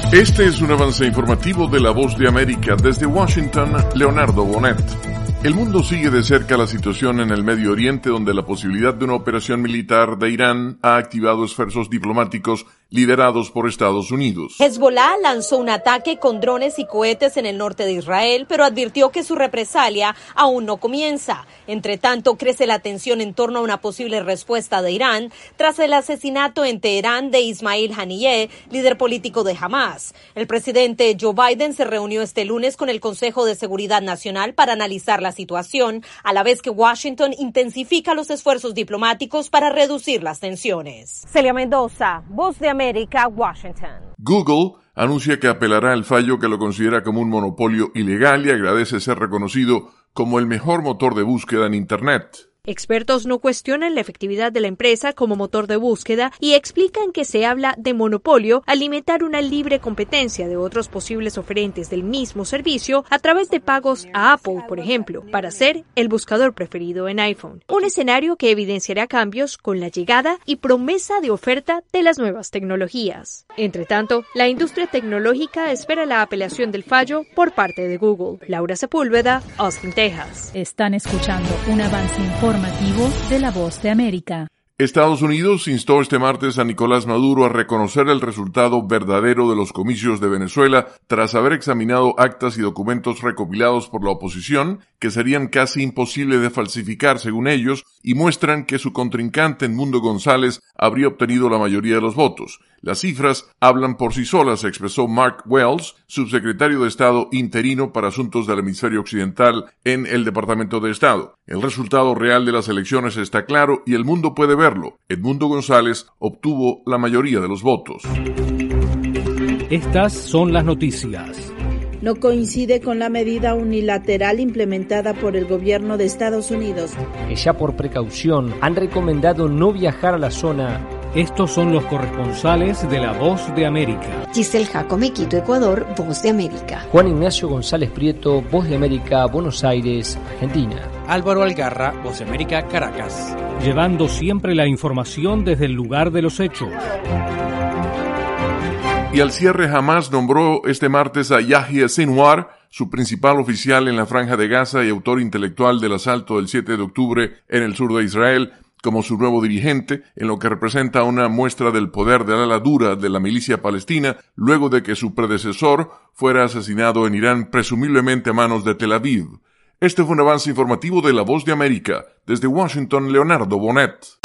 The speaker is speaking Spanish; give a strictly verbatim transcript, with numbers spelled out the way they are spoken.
Este es un avance informativo de La Voz de América. Desde Washington, Leonardo Bonet. El mundo sigue de cerca la situación en el Medio Oriente, donde la posibilidad de una operación militar de Irán ha activado esfuerzos diplomáticos liderados por Estados Unidos. Hezbollah lanzó un ataque con drones y cohetes en el norte de Israel, pero advirtió que su represalia aún no comienza. Entre tanto, crece la tensión en torno a una posible respuesta de Irán tras el asesinato en Teherán de Ismail Haniyeh, líder político de Hamas. El presidente Joe Biden se reunió este lunes con el Consejo de Seguridad Nacional para analizar la situación, a la vez que Washington intensifica los esfuerzos diplomáticos para reducir las tensiones. Celia Mendoza, Voz de América, Washington. Google anuncia que apelará el fallo que lo considera como un monopolio ilegal y agradece ser reconocido como el mejor motor de búsqueda en Internet. Expertos no cuestionan la efectividad de la empresa como motor de búsqueda y explican que se habla de monopolio al limitar una libre competencia de otros posibles oferentes del mismo servicio a través de pagos a Apple, por ejemplo, para ser el buscador preferido en iPhone. Un escenario que evidenciará cambios con la llegada y promesa de oferta de las nuevas tecnologías. Entre tanto, la industria tecnológica espera la apelación del fallo por parte de Google. Laura Sepúlveda, Austin, Texas. Están escuchando un avance informativo de La Voz de América. Estados Unidos instó este martes a Nicolás Maduro a reconocer el resultado verdadero de los comicios de Venezuela tras haber examinado actas y documentos recopilados por la oposición que serían casi imposibles de falsificar según ellos y muestran que su contrincante Edmundo González habría obtenido la mayoría de los votos. Las cifras hablan por sí solas, expresó Mark Wells, subsecretario de Estado interino para Asuntos del Hemisferio Occidental en el Departamento de Estado. El resultado real de las elecciones está claro y el mundo puede verlo. Edmundo González obtuvo la mayoría de los votos. Estas son las noticias. No coincide con la medida unilateral implementada por el gobierno de Estados Unidos. Ya por precaución han recomendado no viajar a la zona. Estos son los corresponsales de La Voz de América. Giselle Jacome, Quito, Ecuador, Voz de América. Juan Ignacio González Prieto, Voz de América, Buenos Aires, Argentina. Álvaro Algarra, Voz de América, Caracas. Llevando siempre la información desde el lugar de los hechos. Y al cierre Hamas nombró este martes a Yahya Sinwar, su principal oficial en la Franja de Gaza y autor intelectual del asalto del siete de octubre en el sur de Israel, como su nuevo dirigente, en lo que representa una muestra del poder del ala dura de la milicia palestina, luego de que su predecesor fuera asesinado en Irán, presumiblemente a manos de Tel Aviv. Este fue un avance informativo de La Voz de América. Desde Washington, Leonardo Bonet.